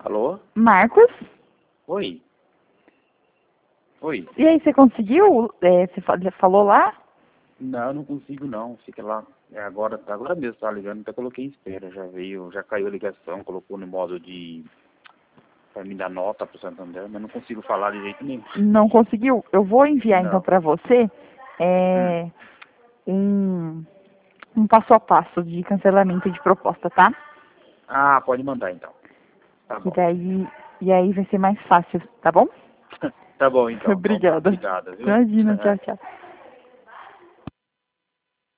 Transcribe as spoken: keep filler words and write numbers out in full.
Alô? Marcos? Oi? Oi? E aí, você conseguiu? É, você fa- já falou lá? Não, eu não consigo não. Fica lá. É agora, agora mesmo tá ligando, até coloquei em espera. Já veio, já caiu a ligação, colocou no modo de pra me dar nota pro Santander, mas não consigo falar de jeito nenhum. Não conseguiu? Eu vou enviar então Não. para você Hum. é, um, um passo a passo de cancelamento de proposta, tá? Ah, pode mandar então. Tá E bom. daí, e aí vai ser mais fácil, tá bom? Tá bom então. Então tá. Obrigada. Obrigada, viu? Imagina, tchau, tchau.